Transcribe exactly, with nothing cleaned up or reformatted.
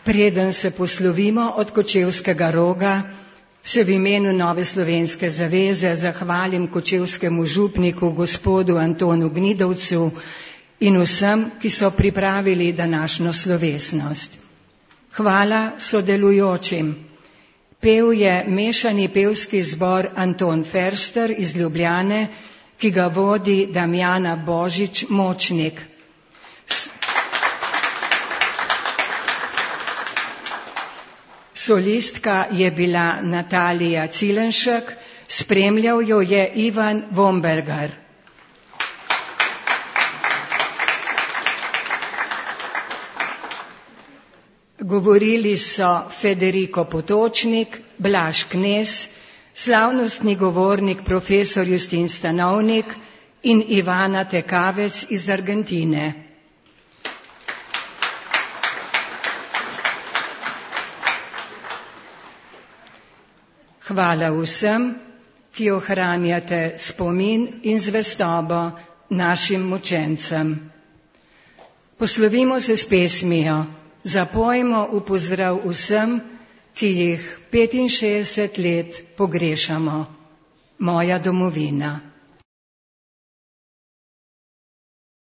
Preden se poslovimo od Kočevskega Roga, se v imenu Nove slovenske zaveze zahvalim kočevskemu župniku gospodu Antonu Gnidovcu in vsem, ki so pripravili današnjo slovesnost. Hvala sodelujočim. Pel je mešani pevski zbor Anton Ferster iz Ljubljane, ki ga vodi Damjana Božič Močnik. Solistka je bila Natalija Cilenšek, spremljal jo je Ivan Vombergar. Govorili so Federico Potočnik, Blaž Knez, slavnostni govornik profesor Justin Stanovnik in Ivana Tekavec iz Argentine. Hvala vsem, ki ohranjate spomin in zvestobo našim mučencem. Poslovimo se s pesmijo. Zapojmo v pozdrav vsem, ki jih petinšestdeset let pogrešamo. Moja domovina.